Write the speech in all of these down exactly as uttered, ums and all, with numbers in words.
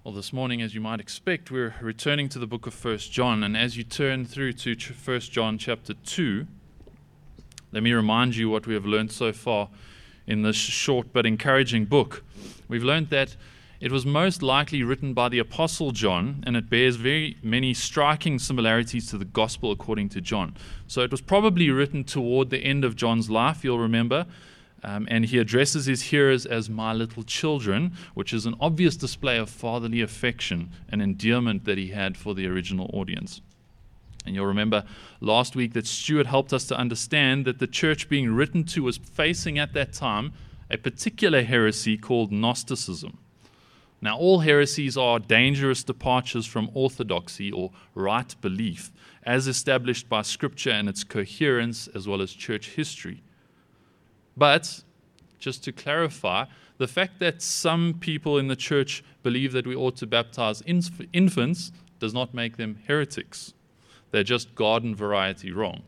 Well, this morning, as you might expect, we're returning to the book of First John, and as you turn through to First John chapter two, let me remind you what we have learned so far in this short but encouraging book. We've learned that it was most likely written by the Apostle John, and it bears very many striking similarities to the Gospel according to John. So it was probably written toward the end of John's life, you'll remember, um, and he addresses his hearers as my little children, which is an obvious display of fatherly affection and endearment that he had for the original audience. And you'll remember last week that Stuart helped us to understand that the church being written to was facing at that time a particular heresy called Gnosticism. Now, all heresies are dangerous departures from orthodoxy or right belief, as established by Scripture and its coherence as well as church history. But, just to clarify, the fact that some people in the church believe that we ought to baptize inf- infants does not make them heretics. They're just garden variety wrong.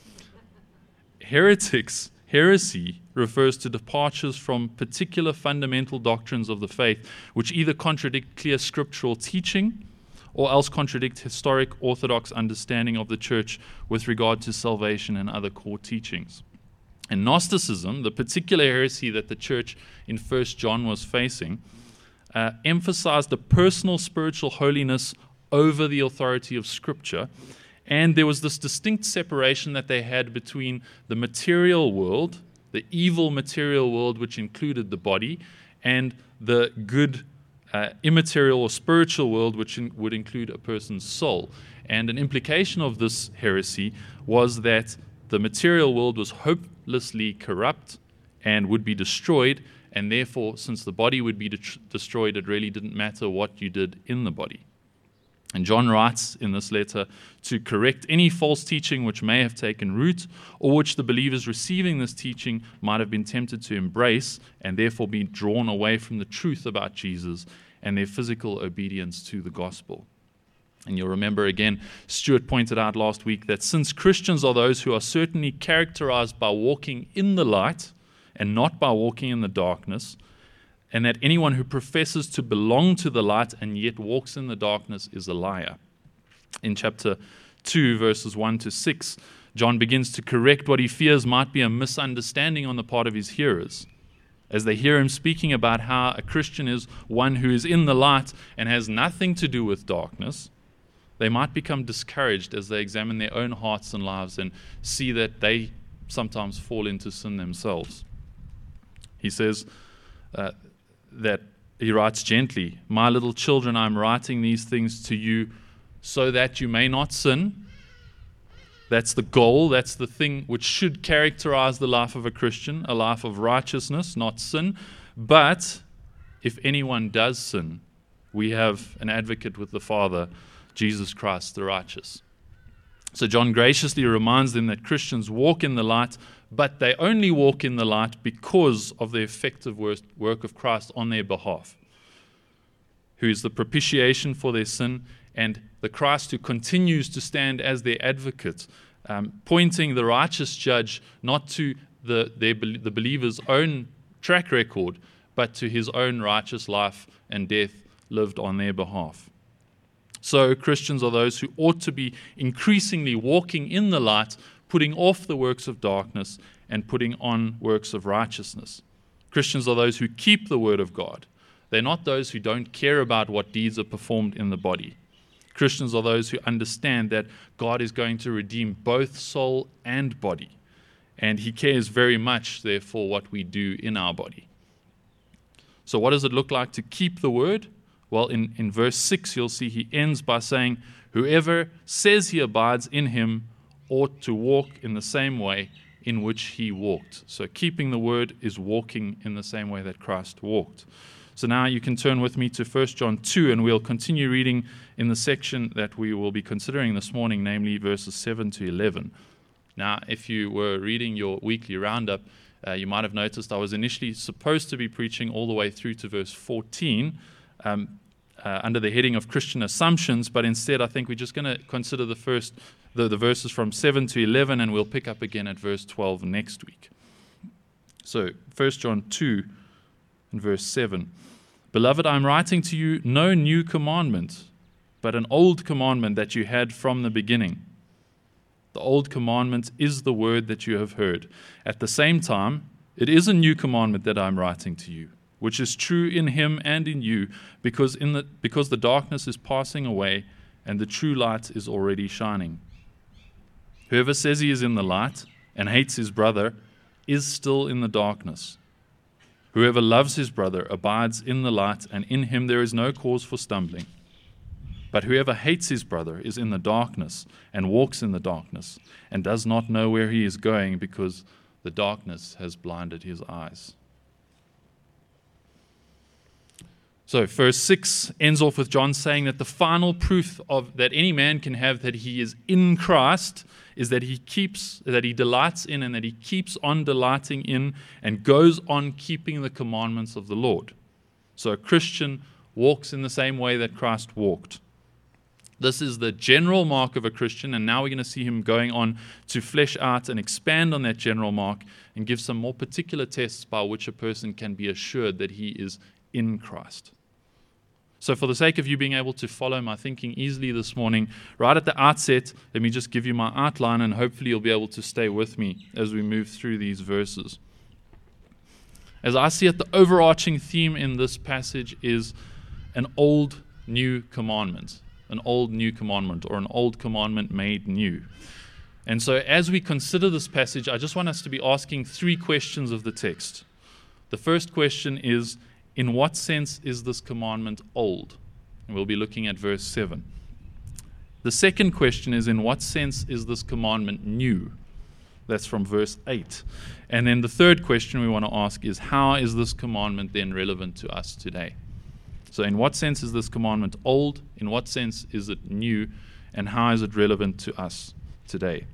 Heretics, heresy, refers to departures from particular fundamental doctrines of the faith, which either contradict clear scriptural teaching or else contradict historic orthodox understanding of the church with regard to salvation and other core teachings. And Gnosticism, the particular heresy that the church in First John was facing, uh, emphasized a personal spiritual holiness over the authority of Scripture. And there was this distinct separation that they had between the material world, the evil material world, which included the body, and the good uh, immaterial or spiritual world, which in, would include a person's soul. And an implication of this heresy was that the material world was hopelessly corrupt and would be destroyed, and therefore, since the body would be de- destroyed, it really didn't matter what you did in the body. And John writes in this letter to correct any false teaching which may have taken root, or which the believers receiving this teaching might have been tempted to embrace, and therefore be drawn away from the truth about Jesus and their physical obedience to the gospel. And you'll remember again, Stuart pointed out last week that since Christians are those who are certainly characterized by walking in the light and not by walking in the darkness, and that anyone who professes to belong to the light and yet walks in the darkness is a liar. In chapter two, verses one to six, John begins to correct what he fears might be a misunderstanding on the part of his hearers, as they hear him speaking about how a Christian is one who is in the light and has nothing to do with darkness. They might become discouraged as they examine their own hearts and lives and see that they sometimes fall into sin themselves. He says uh, that he writes gently, "My little children, I'm writing these things to you so that you may not sin." That's the goal. That's the thing which should characterize the life of a Christian, a life of righteousness, not sin. But if anyone does sin, we have an advocate with the Father, Jesus Christ the righteous. So John graciously reminds them that Christians walk in the light, but they only walk in the light because of the effective work of Christ on their behalf, who is the propitiation for their sin, and the Christ who continues to stand as their advocate, um, pointing the righteous judge not to the, their, the believer's own track record, but to his own righteous life and death lived on their behalf. So Christians are those who ought to be increasingly walking in the light, putting off the works of darkness and putting on works of righteousness. Christians are those who keep the word of God. They're not those who don't care about what deeds are performed in the body. Christians are those who understand that God is going to redeem both soul and body, and he cares very much, therefore, what we do in our body. So what does it look like to keep the word? Well, in, in verse six, you'll see he ends by saying, "Whoever says he abides in him ought to walk in the same way in which he walked." So keeping the word is walking in the same way that Christ walked. So now you can turn with me to First John two, and we'll continue reading in the section that we will be considering this morning, namely verses seven to eleven. Now, if you were reading your weekly roundup, uh, you might have noticed I was initially supposed to be preaching all the way through to verse fourteen, Um, uh, under the heading of Christian assumptions, but instead I think we're just going to consider the first the, the verses from seven to eleven, and we'll pick up again at verse twelve next week. So First John two and verse seven. Beloved, I am writing to you no new commandment, but an old commandment that you had from the beginning. The old commandment is the word that you have heard. At the same time, it is a new commandment that I am writing to you, which is true in him and in you, because in the because the darkness is passing away and the true light is already shining. Whoever says he is in the light and hates his brother is still in the darkness. Whoever loves his brother abides in the light, and in him there is no cause for stumbling. But whoever hates his brother is in the darkness and walks in the darkness and does not know where he is going, because the darkness has blinded his eyes. So verse six ends off with John saying that the final proof of that any man can have that he is in Christ is that he keeps, that he delights in, and that he keeps on delighting in and goes on keeping the commandments of the Lord. So a Christian walks in the same way that Christ walked. This is the general mark of a Christian, and now we're going to see him going on to flesh out and expand on that general mark and give some more particular tests by which a person can be assured that he is in Christ. So for the sake of you being able to follow my thinking easily this morning, right at the outset, let me just give you my outline, and hopefully you'll be able to stay with me as we move through these verses. As I see it, the overarching theme in this passage is an old new commandment, an old new commandment, or an old commandment made new. And so as we consider this passage, I just want us to be asking three questions of the text. The first question is, in what sense is this commandment old? And we'll be looking at verse seven. The second question is, in what sense is this commandment new? That's from verse eight. And then the third question we want to ask is, how is this commandment then relevant to us today? So in what sense is this commandment old? In what sense is it new? And how is it relevant to us today?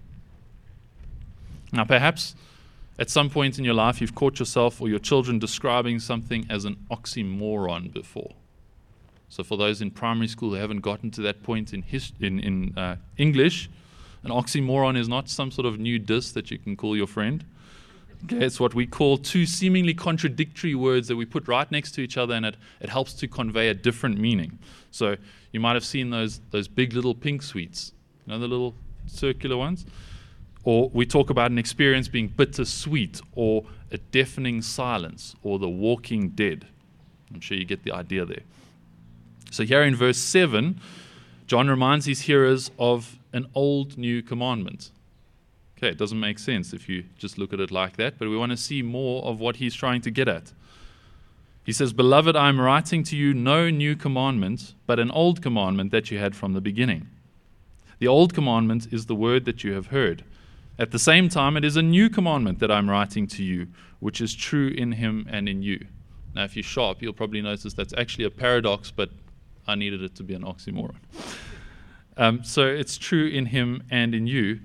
Now perhaps at some point in your life, you've caught yourself or your children describing something as an oxymoron before. So for those in primary school who haven't gotten to that point in his, in, in uh, English, an oxymoron is not some sort of new diss that you can call your friend. Okay, it's what we call two seemingly contradictory words that we put right next to each other, and it, it helps to convey a different meaning. So you might have seen those, those big little pink sweets, you know, the little circular ones? Or we talk about an experience being bittersweet, or a deafening silence, or the walking dead. I'm sure you get the idea there. So here in verse seven, John reminds his hearers of an old new commandment. Okay, it doesn't make sense if you just look at it like that, but we want to see more of what he's trying to get at. He says, Beloved, I am writing to you no new commandment, but an old commandment that you had from the beginning. The old commandment is the word that you have heard. At the same time, it is a new commandment that I'm writing to you, which is true in him and in you. Now, if you're sharp, you'll probably notice that's actually a paradox, but I needed it to be an oxymoron. Um, so it's true in him and in you.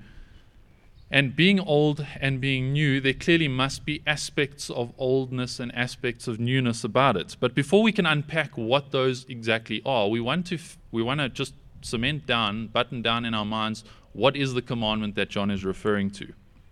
And being old and being new, there clearly must be aspects of oldness and aspects of newness about it. But before we can unpack what those exactly are, we want to f- we want to just cement down, button down in our minds, what is the commandment that John is referring to?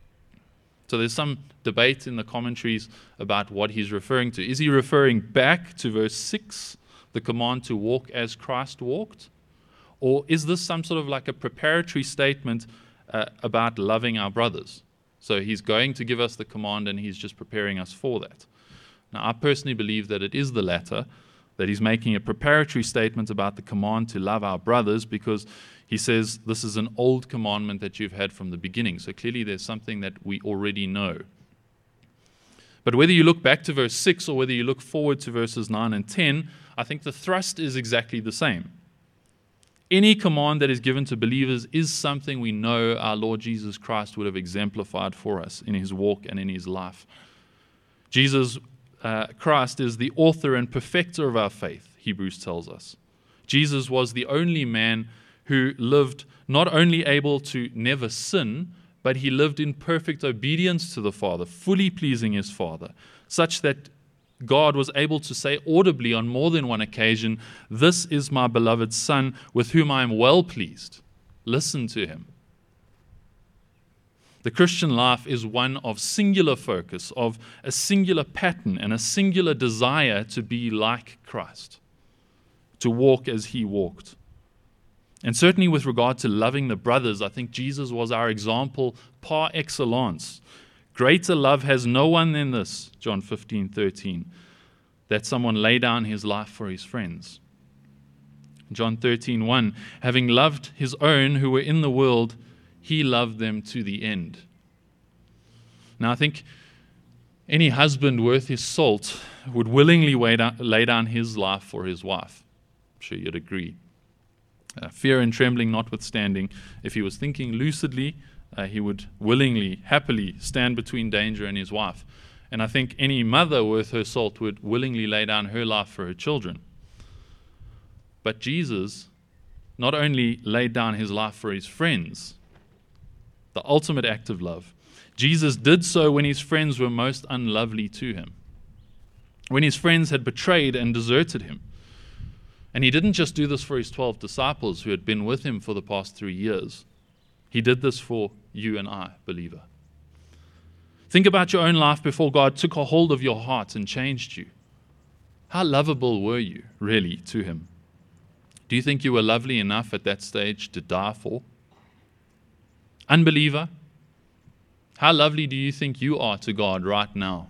So there's some debate in the commentaries about what he's referring to. Is he referring back to verse six, the command to walk as Christ walked? Or is this some sort of like a preparatory statement uh, about loving our brothers? So he's going to give us the command and he's just preparing us for that. Now, I personally believe that it is the latter, that he's making a preparatory statement about the command to love our brothers, because he says this is an old commandment that you've had from the beginning. So clearly there's something that we already know. But whether you look back to verse six or whether you look forward to verses nine and ten, I think the thrust is exactly the same. Any command that is given to believers is something we know our Lord Jesus Christ would have exemplified for us in his walk and in his life. Jesus uh, Christ is the author and perfecter of our faith, Hebrews tells us. Jesus was the only man who lived not only able to never sin, but he lived in perfect obedience to the Father, fully pleasing his Father, such that God was able to say audibly on more than one occasion, "This is my beloved Son, with whom I am well pleased. Listen to him." The Christian life is one of singular focus, of a singular pattern and a singular desire to be like Christ, to walk as he walked. And certainly with regard to loving the brothers, I think Jesus was our example par excellence. Greater love has no one than this, John fifteen thirteen, that someone lay down his life for his friends. John thirteen one, having loved his own who were in the world, he loved them to the end. Now I think any husband worth his salt would willingly lay down his life for his wife. I'm sure you'd agree. Uh, fear and trembling notwithstanding, if he was thinking lucidly, uh, he would willingly, happily stand between danger and his wife. And I think any mother worth her salt would willingly lay down her life for her children. But Jesus not only laid down his life for his friends, the ultimate act of love, Jesus did so when his friends were most unlovely to him, when his friends had betrayed and deserted him. And he didn't just do this for his twelve disciples who had been with him for the past three years. He did this for you and I, believer. Think about your own life before God took a hold of your heart and changed you. How lovable were you, really, to him? Do you think you were lovely enough at that stage to die for? Unbeliever, how lovely do you think you are to God right now?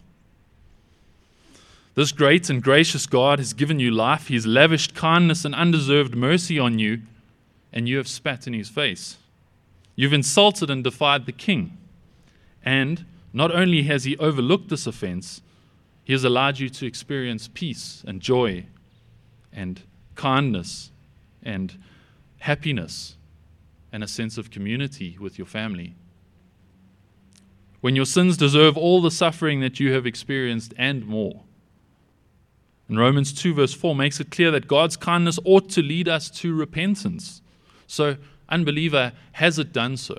This great and gracious God has given you life. He's lavished kindness and undeserved mercy on you, and you have spat in his face. You've insulted and defied the king. And not only has he overlooked this offense, he has allowed you to experience peace and joy and kindness and happiness and a sense of community with your family. When your sins deserve all the suffering that you have experienced and more. And Romans two verse four makes it clear that God's kindness ought to lead us to repentance. So, unbeliever, has it done so?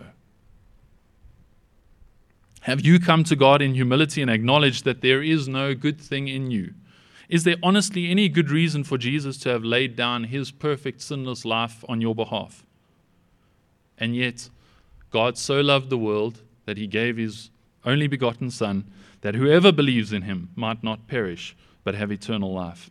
Have you come to God in humility and acknowledged that there is no good thing in you? Is there honestly any good reason for Jesus to have laid down his perfect sinless life on your behalf? And yet, God so loved the world that he gave his only begotten Son, that whoever believes in him might not perish, but have eternal life.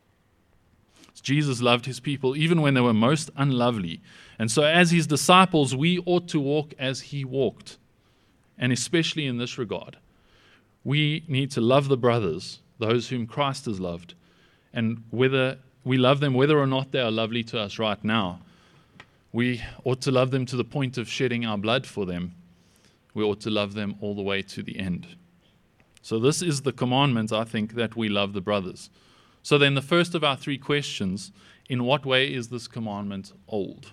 Jesus loved his people even when they were most unlovely. And so as his disciples, we ought to walk as he walked. And especially in this regard, we need to love the brothers, those whom Christ has loved. And whether we love them, whether or not they are lovely to us right now, we ought to love them to the point of shedding our blood for them. We ought to love them all the way to the end. So this is the commandment, I think, that we love the brothers. So then the first of our three questions, in what way is this commandment old?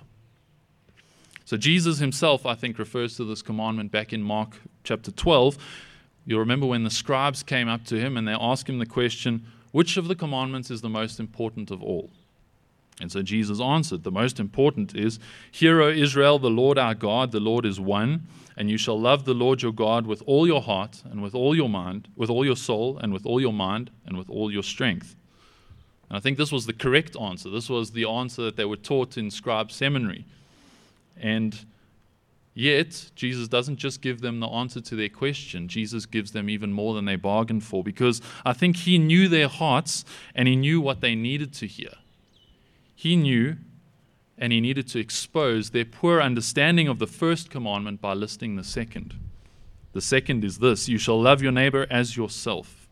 So Jesus himself, I think, refers to this commandment back in Mark chapter twelve. You'll remember when the scribes came up to him and they asked him the question, which of the commandments is the most important of all? And so Jesus answered, the most important is, Hear, O Israel, the Lord our God, the Lord is one, and you shall love the Lord your God with all your heart and with all your mind, with all your soul and with all your mind and with all your strength. And I think this was the correct answer. This was the answer that they were taught in scribe seminary. And yet, Jesus doesn't just give them the answer to their question. Jesus gives them even more than they bargained for, because I think he knew their hearts and he knew what they needed to hear. He knew and he needed to expose their poor understanding of the first commandment by listing the second. The second is this, you shall love your neighbor as yourself.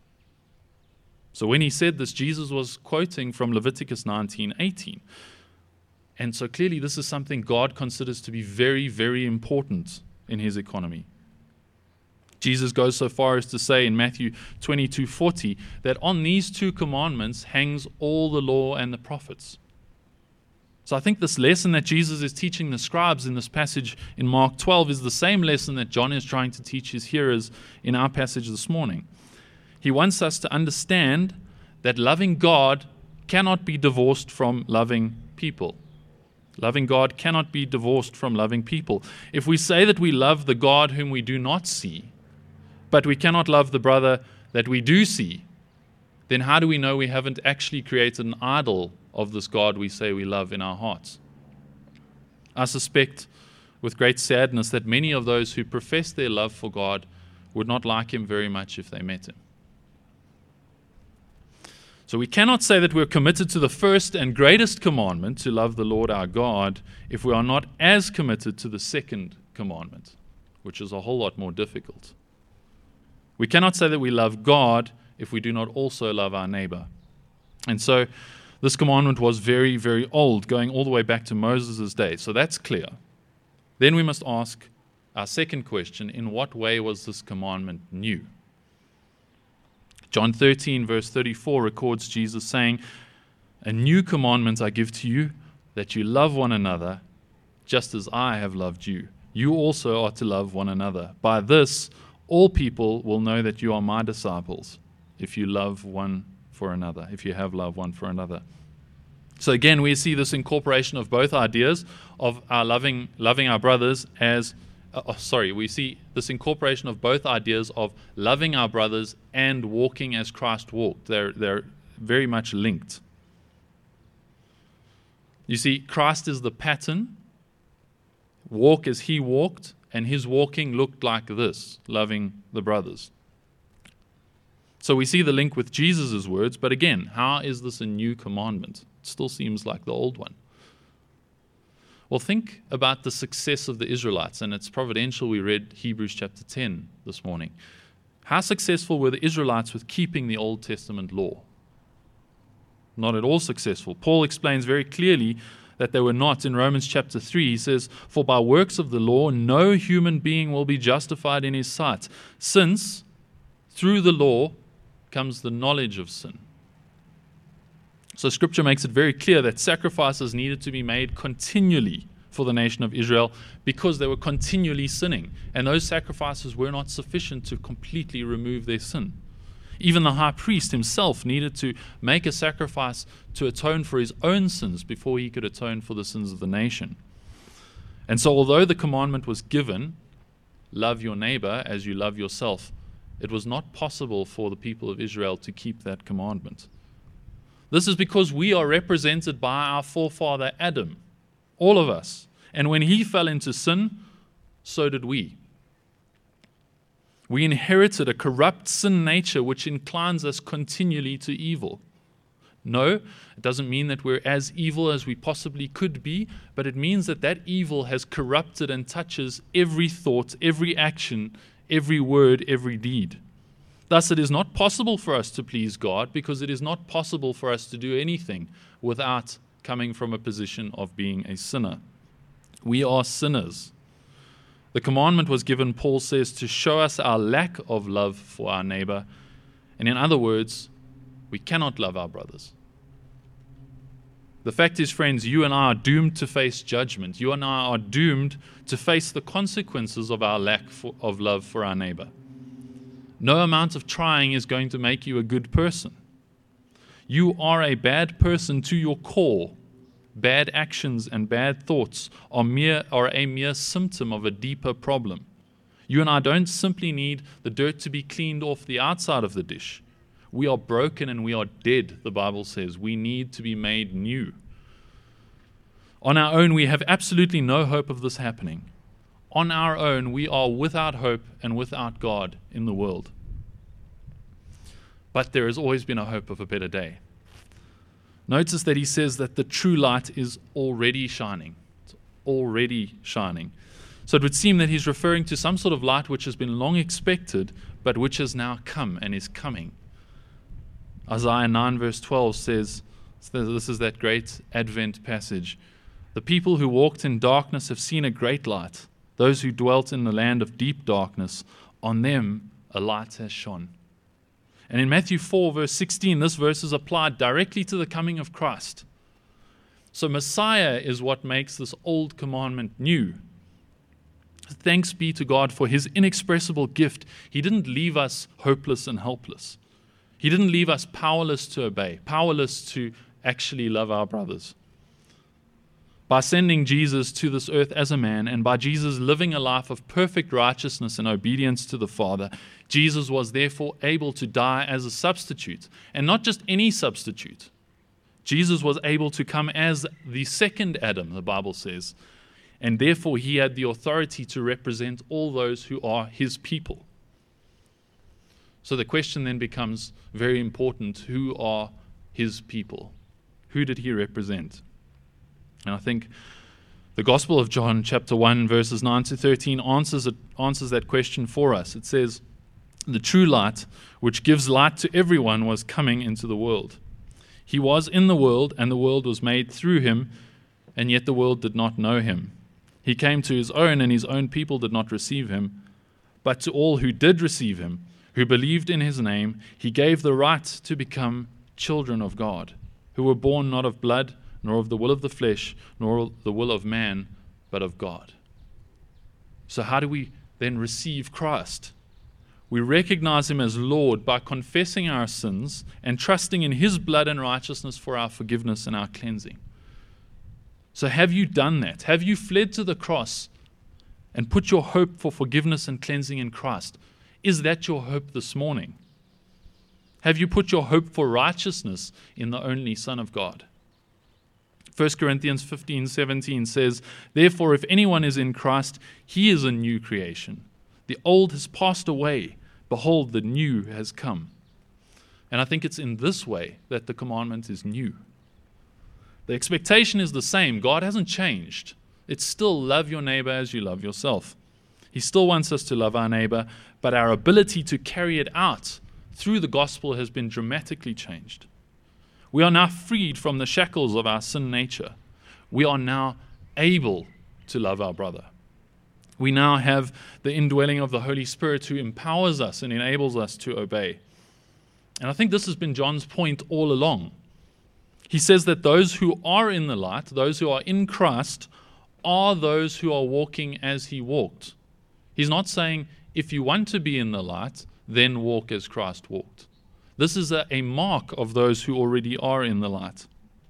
So when he said this, Jesus was quoting from Leviticus nineteen eighteen. And so clearly this is something God considers to be very, very important in his economy. Jesus goes so far as to say in Matthew twenty-two forty that on these two commandments hangs all the law and the prophets. So I think this lesson that Jesus is teaching the scribes in this passage in Mark twelve is the same lesson that John is trying to teach his hearers in our passage this morning. He wants us to understand that loving God cannot be divorced from loving people. Loving God cannot be divorced from loving people. If we say that we love the God whom we do not see, but we cannot love the brother that we do see, then how do we know we haven't actually created an idol of this God we say we love in our hearts? I suspect with great sadness that many of those who profess their love for God would not like him very much if they met him. So we cannot say that we're committed to the first and greatest commandment, to love the Lord our God, if we are not as committed to the second commandment, which is a whole lot more difficult. We cannot say that we love God if we do not also love our neighbor. And so this commandment was very, very old, going all the way back to Moses' day. So that's clear. Then we must ask our second question, in what way was this commandment new? John thirteen, verse thirty-four, records Jesus saying, "A new commandment I give to you, that you love one another, just as I have loved you. You also are to love one another. By this, all people will know that you are my disciples, if you love one for another, if you have love one for another." So again, we see this incorporation of both ideas of our loving, loving our brothers as Uh, oh, sorry, we see this incorporation of both ideas of loving our brothers and walking as Christ walked. They're, they're very much linked. You see, Christ is the pattern. Walk as he walked, and his walking looked like this, loving the brothers. So we see the link with Jesus' words, but again, how is this a new commandment? It still seems like the old one. Well, think about the success of the Israelites, and it's providential we read Hebrews chapter ten this morning. How successful were the Israelites with keeping the Old Testament law? Not at all successful. Paul explains very clearly that they were not. In Romans chapter three, he says, "For by works of the law no human being will be justified in his sight, since through the law comes the knowledge of sin." So Scripture makes it very clear that sacrifices needed to be made continually for the nation of Israel because they were continually sinning. And those sacrifices were not sufficient to completely remove their sin. Even the high priest himself needed to make a sacrifice to atone for his own sins before he could atone for the sins of the nation. And so although the commandment was given, love your neighbor as you love yourself, it was not possible for the people of Israel to keep that commandment. This is because we are represented by our forefather Adam, all of us. And when he fell into sin, so did we. We inherited a corrupt sin nature which inclines us continually to evil. No, it doesn't mean that we're as evil as we possibly could be, but it means that that evil has corrupted and touches every thought, every action, every word, every deed. Thus, it is not possible for us to please God because it is not possible for us to do anything without coming from a position of being a sinner. We are sinners. The commandment was given, Paul says, to show us our lack of love for our neighbor. And in other words, we cannot love our brothers. The fact is, friends, you and I are doomed to face judgment. You and I are doomed to face the consequences of our lack for, of love for our neighbor. No amount of trying is going to make you a good person. You are a bad person to your core. Bad actions and bad thoughts are mere are a mere symptom of a deeper problem. You and I don't simply need the dirt to be cleaned off the outside of the dish. We are broken and we are dead, the Bible says. We need to be made new. On our own, we have absolutely no hope of this happening. On our own, we are without hope and without God in the world. But there has always been a hope of a better day. Notice that he says that the true light is already shining. It's already shining. So it would seem that he's referring to some sort of light which has been long expected, but which has now come and is coming. Isaiah nine verse twelve says, this is that great Advent passage, "The people who walked in darkness have seen a great light. Those who dwelt in the land of deep darkness, on them a light has shone." And in Matthew four, verse sixteen, this verse is applied directly to the coming of Christ. So Messiah is what makes this old commandment new. Thanks be to God for his inexpressible gift. He didn't leave us hopeless and helpless. He didn't leave us powerless to obey, powerless to actually love our brothers. By sending Jesus to this earth as a man, and by Jesus living a life of perfect righteousness and obedience to the Father, Jesus was therefore able to die as a substitute, and not just any substitute. Jesus was able to come as the second Adam, the Bible says, and therefore he had the authority to represent all those who are his people. So the question then becomes very important: who are his people? Who did he represent? And I think the Gospel of John, chapter one, verses nine to thirteen, answers it, answers that question for us. It says, "The true light, which gives light to everyone, was coming into the world. He was in the world, and the world was made through him, and yet the world did not know him. He came to his own, and his own people did not receive him. But to all who did receive him, who believed in his name, he gave the right to become children of God, who were born not of blood, nor of the will of the flesh, nor the will of man, but of God." So how do we then receive Christ? We recognize him as Lord by confessing our sins and trusting in his blood and righteousness for our forgiveness and our cleansing. So have you done that? Have you fled to the cross and put your hope for forgiveness and cleansing in Christ? Is that your hope this morning? Have you put your hope for righteousness in the only Son of God? First Corinthians fifteen seventeen says, "Therefore, if anyone is in Christ, he is a new creation. The old has passed away. Behold, the new has come." And I think it's in this way that the commandment is new. The expectation is the same. God hasn't changed. It's still love your neighbor as you love yourself. He still wants us to love our neighbor, but our ability to carry it out through the gospel has been dramatically changed. We are now freed from the shackles of our sin nature. We are now able to love our brother. We now have the indwelling of the Holy Spirit who empowers us and enables us to obey. And I think this has been John's point all along. He says that those who are in the light, those who are in Christ, are those who are walking as he walked. He's not saying, if you want to be in the light, then walk as Christ walked. This is a, a mark of those who already are in the light.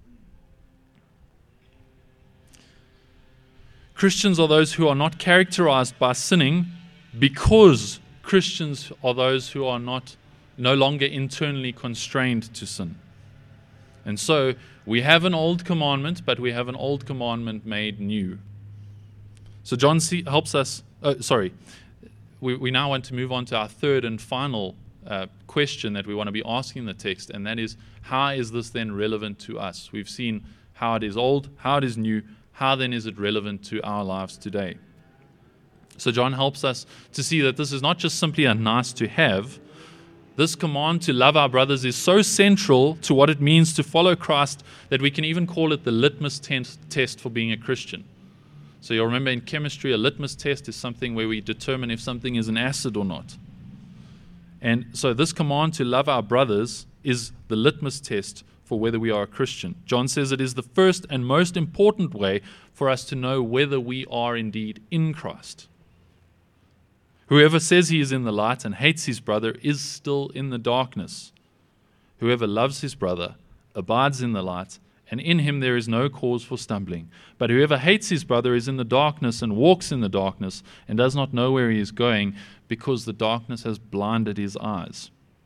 Christians are those who are not characterized by sinning, because Christians are those who are not no longer internally constrained to sin. And so we have an old commandment, but we have an old commandment made new. So John C- helps us, uh, sorry, we, we now want to move on to our third and final uh, question that we want to be asking in the text, and that is, how is this then relevant to us? We've seen how it is old, how it is new. How then is it relevant to our lives today? So John helps us to see that this is not just simply a nice to have. This command to love our brothers is so central to what it means to follow Christ that we can even call it the litmus test for being a Christian. So you'll remember in chemistry, a litmus test is something where we determine if something is an acid or not. And so this command to love our brothers is the litmus test for whether we are a Christian. John says it is the first and most important way for us to know whether we are indeed in Christ. Whoever says he is in the light and hates his brother is still in the darkness. Whoever loves his brother abides in the light, and in him there is no cause for stumbling. But whoever hates his brother is in the darkness and walks in the darkness and does not know where he is going, because the darkness has blinded his eyes.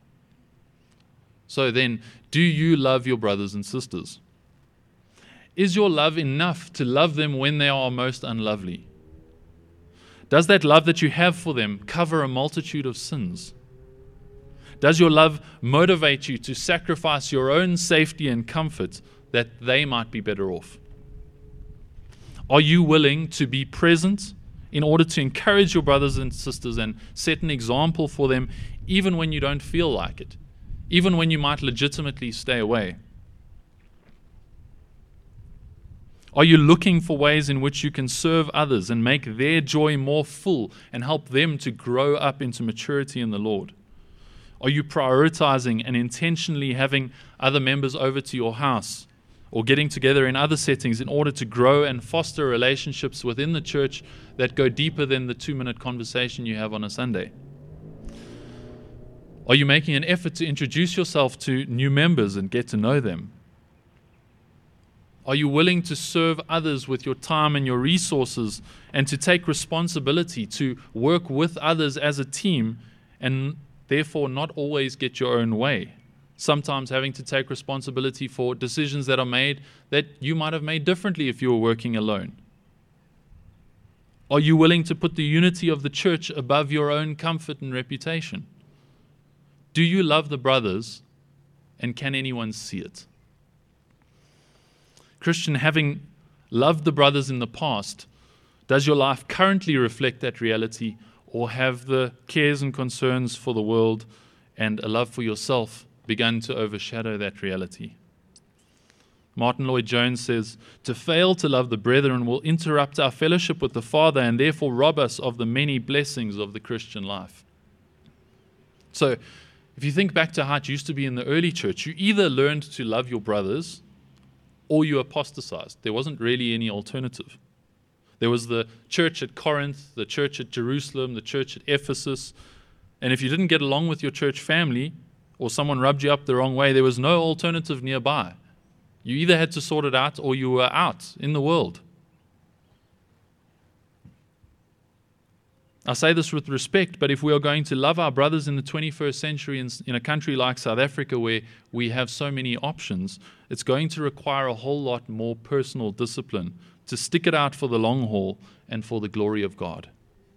So then, do you love your brothers and sisters? Is your love enough to love them when they are most unlovely? Does that love that you have for them cover a multitude of sins? Does your love motivate you to sacrifice your own safety and comfort that they might be better off? Are you willing to be present in order to encourage your brothers and sisters and set an example for them even when you don't feel like it? Even when you might legitimately stay away? Are you looking for ways in which you can serve others and make their joy more full and help them to grow up into maturity in the Lord? Are you prioritizing and intentionally having other members over to your house or getting together in other settings in order to grow and foster relationships within the church that go deeper than the two-minute conversation you have on a Sunday? Are you making an effort to introduce yourself to new members and get to know them? Are you willing to serve others with your time and your resources and to take responsibility to work with others as a team and therefore not always get your own way? Sometimes having to take responsibility for decisions that are made that you might have made differently if you were working alone. Are you willing to put the unity of the church above your own comfort and reputation? Do you love the brothers, and can anyone see it? Christian, having loved the brothers in the past, does your life currently reflect that reality, or have the cares and concerns for the world and a love for yourself begun to overshadow that reality? Martin Lloyd-Jones says, "To fail to love the brethren will interrupt our fellowship with the Father and therefore rob us of the many blessings of the Christian life." So, if you think back to how it used to be in the early church, you either learned to love your brothers or you apostatized. There wasn't really any alternative. There was the church at Corinth, the church at Jerusalem, the church at Ephesus, and if you didn't get along with your church family or someone rubbed you up the wrong way, there was no alternative nearby. You either had to sort it out or you were out in the world. I say this with respect, but if we are going to love our brothers in the twenty-first century in, in a country like South Africa where we have so many options, it's going to require a whole lot more personal discipline to stick it out for the long haul and for the glory of God.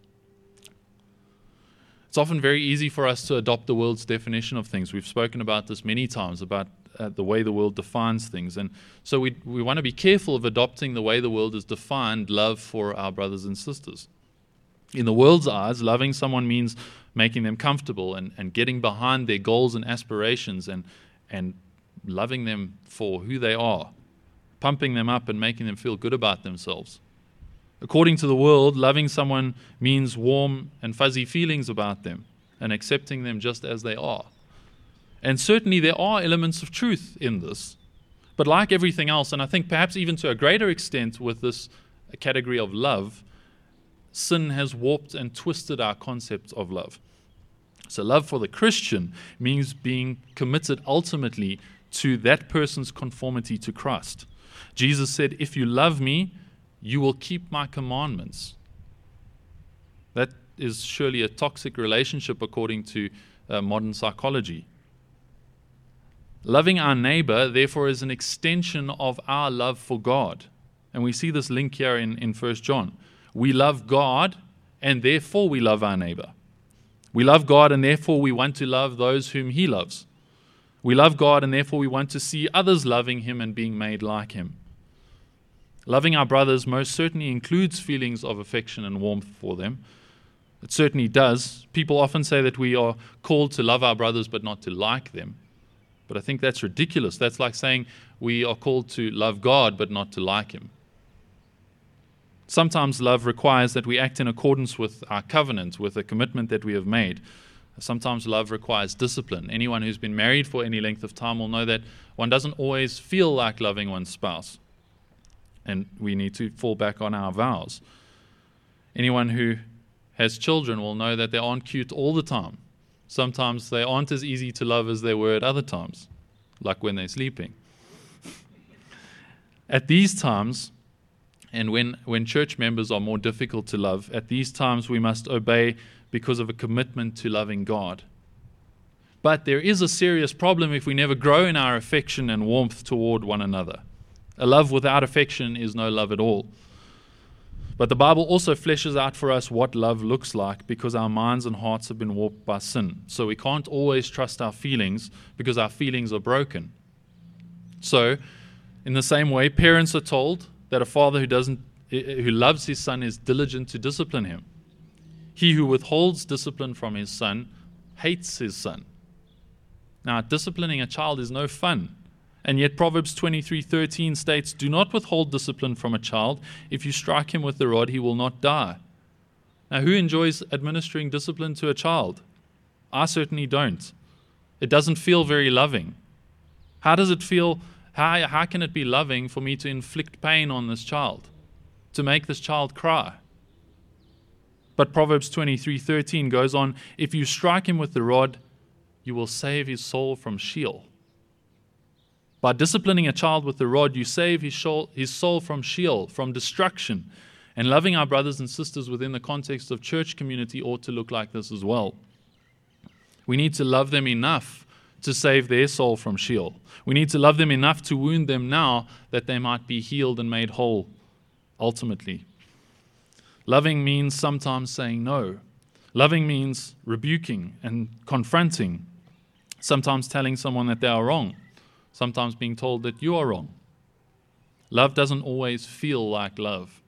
It's often very easy for us to adopt the world's definition of things. We've spoken about this many times, about uh, the way the world defines things. And so we, we want to be careful of adopting the way the world has defined love for our brothers and sisters. In the world's eyes, loving someone means making them comfortable and, and getting behind their goals and aspirations and, and loving them for who they are, pumping them up and making them feel good about themselves. According to the world, loving someone means warm and fuzzy feelings about them and accepting them just as they are. And certainly there are elements of truth in this. But like everything else, and I think perhaps even to a greater extent with this category of love, sin has warped and twisted our concept of love. So love for the Christian means being committed ultimately to that person's conformity to Christ. Jesus said, "If you love me, you will keep my commandments." That is surely a toxic relationship according to uh, modern psychology. Loving our neighbor, therefore, is an extension of our love for God. And we see this link here in, in First John. We love God, and therefore we love our neighbor. We love God, and therefore we want to love those whom He loves. We love God, and therefore we want to see others loving Him and being made like Him. Loving our brothers most certainly includes feelings of affection and warmth for them. It certainly does. People often say that we are called to love our brothers but not to like them. But I think that's ridiculous. That's like saying we are called to love God but not to like Him. Sometimes love requires that we act in accordance with our covenant, with a commitment that we have made. Sometimes love requires discipline. Anyone who's been married for any length of time will know that one doesn't always feel like loving one's spouse. And we need to fall back on our vows. Anyone who has children will know that they aren't cute all the time. Sometimes they aren't as easy to love as they were at other times, like when they're sleeping. At these times, and when, when church members are more difficult to love, at these times we must obey because of a commitment to loving God. But there is a serious problem if we never grow in our affection and warmth toward one another. A love without affection is no love at all. But the Bible also fleshes out for us what love looks like because our minds and hearts have been warped by sin. So we can't always trust our feelings because our feelings are broken. So, in the same way, parents are told that a father who doesn't, who loves his son is diligent to discipline him. He who withholds discipline from his son hates his son. Now, disciplining a child is no fun. And yet Proverbs twenty-three thirteen states, "Do not withhold discipline from a child. If you strike him with the rod, he will not die." Now, who enjoys administering discipline to a child? I certainly don't. It doesn't feel very loving. How does it feel? How, how can it be loving for me to inflict pain on this child, to make this child cry? But Proverbs twenty-three thirteen goes on, "If you strike him with the rod, you will save his soul from Sheol." By disciplining a child with the rod, you save his soul, his soul from Sheol, from destruction. And loving our brothers and sisters within the context of church community ought to look like this as well. We need to love them enough to save their soul from Sheol. We need to love them enough to wound them now that they might be healed and made whole ultimately. Loving means sometimes saying no. Loving means rebuking and confronting, sometimes telling someone that they are wrong, sometimes being told that you are wrong. Love doesn't always feel like love.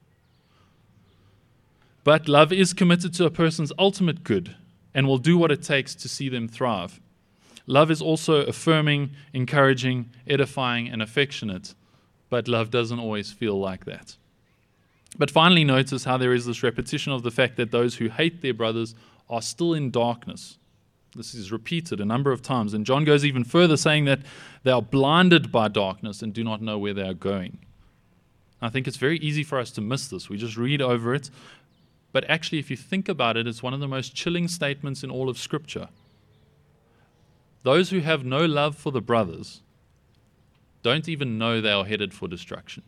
But love is committed to a person's ultimate good and will do what it takes to see them thrive. Love is also affirming, encouraging, edifying, and affectionate, but love doesn't always feel like that. But finally, notice how there is this repetition of the fact that those who hate their brothers are still in darkness. This is repeated a number of times. And John goes even further, saying that they are blinded by darkness and do not know where they are going. I think it's very easy for us to miss this. We just read over it. But actually, if you think about it, it's one of the most chilling statements in all of Scripture. Those who have no love for the brothers don't even know they are headed for destruction.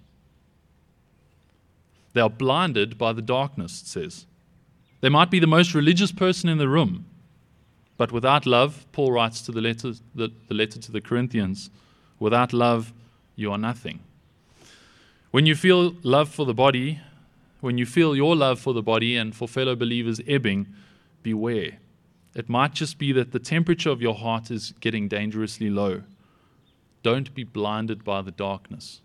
They are blinded by the darkness, it says. They might be the most religious person in the room, but without love, Paul writes to the letter, the, the letter to the Corinthians, without love, you are nothing. When you feel love for the body, when you feel your love for the body and for fellow believers ebbing, beware. It might just be that the temperature of your heart is getting dangerously low. Don't be blinded by the darkness.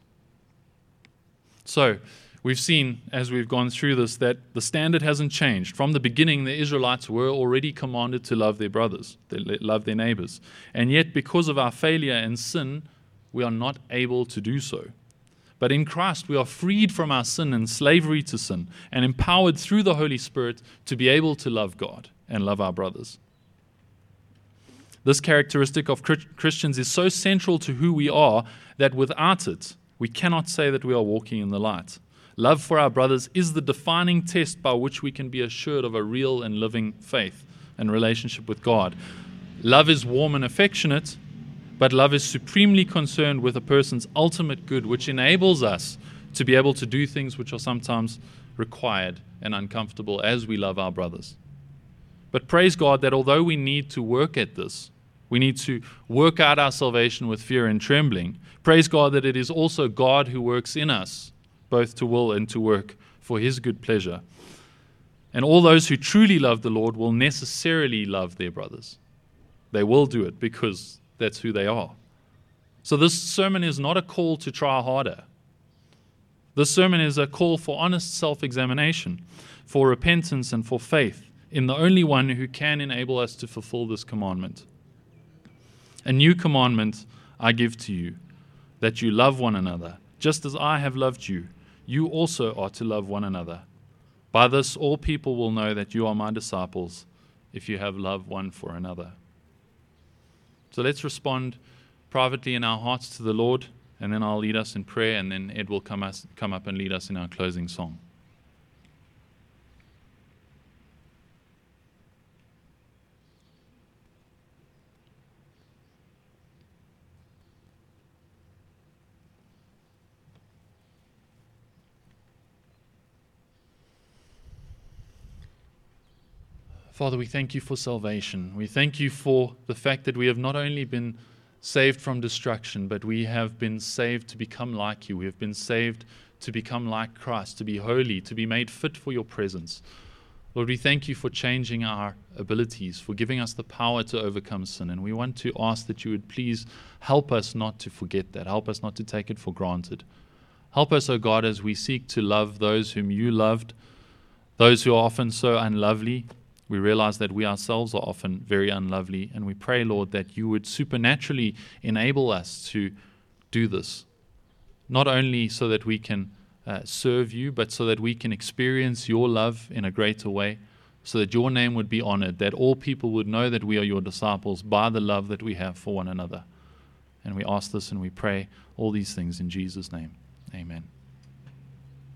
So, we've seen, as we've gone through this, that the standard hasn't changed. From the beginning, the Israelites were already commanded to love their brothers, they love their neighbors. And yet, because of our failure and sin, we are not able to do so. But in Christ, we are freed from our sin and slavery to sin, and empowered through the Holy Spirit to be able to love God and love our brothers. This characteristic of Christians is so central to who we are that without it, we cannot say that we are walking in the light. Love for our brothers is the defining test by which we can be assured of a real and living faith and relationship with God. Love is warm and affectionate, but love is supremely concerned with a person's ultimate good, which enables us to be able to do things which are sometimes required and uncomfortable as we love our brothers. But praise God that although we need to work at this, we need to work out our salvation with fear and trembling, praise God that it is also God who works in us, both to will and to work for His good pleasure. And all those who truly love the Lord will necessarily love their brothers. They will do it because that's who they are. So this sermon is not a call to try harder. This sermon is a call for honest self-examination, for repentance and for faith in the only one who can enable us to fulfill this commandment. A new commandment I give to you, that you love one another, just as I have loved you. You also are to love one another. By this all people will know that you are my disciples, if you have love one for another. So let's respond privately in our hearts to the Lord, and then I'll lead us in prayer, and then Ed will come, us, come up and lead us in our closing song. Father, we thank you for salvation. We thank you for the fact that we have not only been saved from destruction, but we have been saved to become like you. We have been saved to become like Christ, to be holy, to be made fit for your presence. Lord, we thank you for changing our abilities, for giving us the power to overcome sin. And we want to ask that you would please help us not to forget that. Help us not to take it for granted. Help us, O God, as we seek to love those whom you loved, those who are often so unlovely. We realize that we ourselves are often very unlovely, and we pray, Lord, that you would supernaturally enable us to do this, not only so that we can uh, serve you, but so that we can experience your love in a greater way, so that your name would be honored, that all people would know that we are your disciples by the love that we have for one another. And we ask this and we pray all these things in Jesus' name. Amen.